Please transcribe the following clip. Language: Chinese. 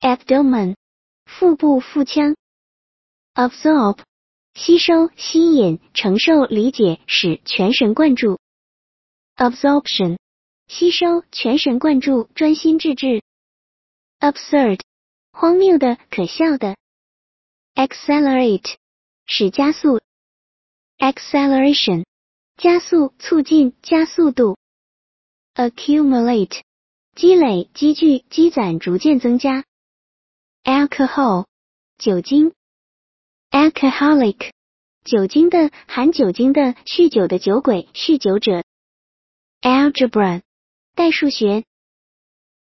abdomen 腹部腹腔 absorb 吸收吸引承受理解使全神贯注 absorption 吸收全神贯注专心致志 absurd 荒谬的可笑的 accelerate 使加速 acceleration 加速促进加速度 accumulate 积累积聚积攒逐渐增加 alcohol 酒精 alcoholic 酒精的含酒精的酗酒的酒鬼酗酒者 algebra 代数学